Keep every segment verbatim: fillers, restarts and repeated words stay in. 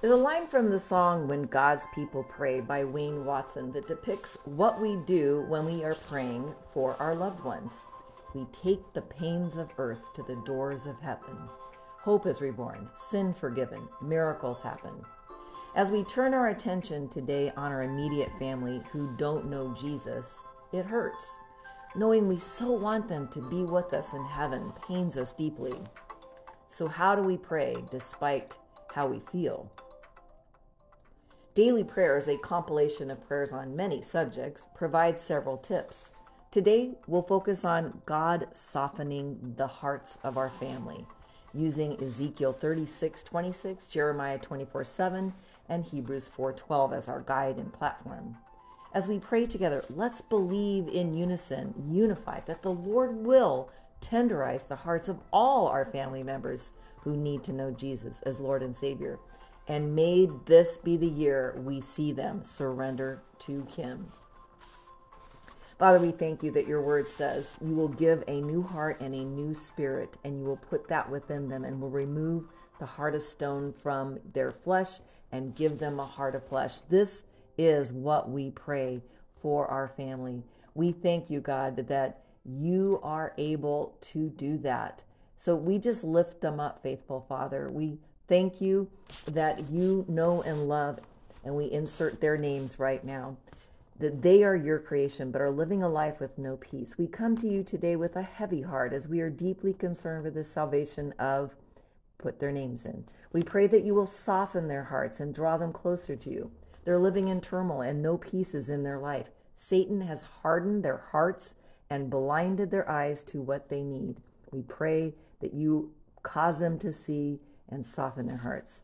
There's a line from the song When God's People Pray by Wayne Watson that depicts what we do when we are praying for our loved ones. We take the pains of earth to the doors of heaven. Hope is reborn, sin forgiven, miracles happen. As we turn our attention today on our immediate family who don't know Jesus, it hurts. Knowing we so want them to be with us in heaven pains us deeply. So how do we pray despite how we feel? Daily Prayer is a compilation of prayers on many subjects, provides several tips. Today, we'll focus on God softening the hearts of our family, using Ezekiel thirty-six twenty-six, Jeremiah twenty-four seven, and Hebrews four twelve as our guide and platform. As we pray together, let's believe in unison, unified, that the Lord will tenderize the hearts of all our family members who need to know Jesus as Lord and Savior. And may this be the year we see them surrender to Him. Father, we thank you that your word says you will give a new heart and a new spirit, and you will put that within them and will remove the heart of stone from their flesh and give them a heart of flesh. This is what we pray for our family. We thank you, God, that you are able to do that. So we just lift them up, faithful Father. We thank you that you know and love, and we insert their names right now, that they are your creation but are living a life with no peace. We come to you today with a heavy heart as we are deeply concerned with the salvation of, put their names in. We pray that you will soften their hearts and draw them closer to you. They're living in turmoil and no peace is in their life. Satan has hardened their hearts and blinded their eyes to what they need. We pray that you cause them to see and soften their hearts.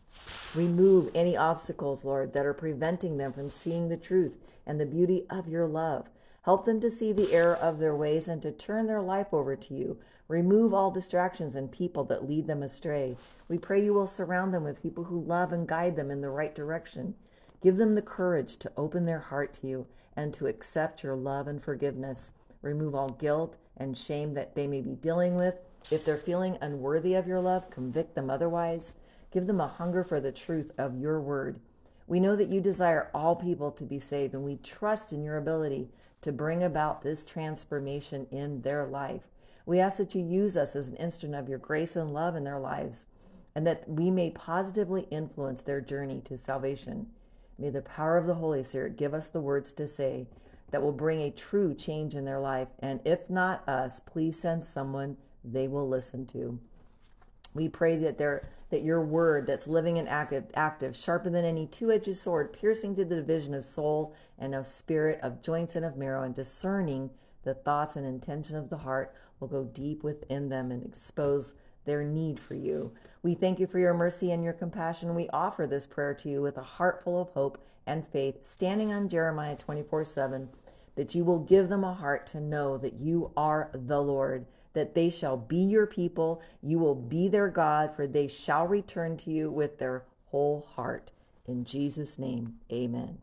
Remove any obstacles, Lord, that are preventing them from seeing the truth and the beauty of your love. Help them to see the error of their ways and to turn their life over to you. Remove all distractions and people that lead them astray. We pray you will surround them with people who love and guide them in the right direction. Give them the courage to open their heart to you and to accept your love and forgiveness. Remove all guilt and shame that they may be dealing with. If they're feeling unworthy of your love, convict them otherwise. Give them a hunger for the truth of your word. We know that you desire all people to be saved, and we trust in your ability to bring about this transformation in their life. We ask that you use us as an instrument of your grace and love in their lives, and that we may positively influence their journey to salvation. May the power of the Holy Spirit give us the words to say that will bring a true change in their life. And if not us, please send someone they will listen to. We pray that there that your word that's living and active, active, sharper than any two-edged sword, piercing to the division of soul and of spirit, of joints and of marrow, and discerning the thoughts and intention of the heart, will go deep within them and expose their need for you. We thank you for your mercy and your compassion. We offer this prayer to you with a heart full of hope and faith, standing on Jeremiah twenty-four seven, that you will give them a heart to know that you are the Lord, that they shall be your people, you will be their God, for they shall return to you with their whole heart. In Jesus' name, amen.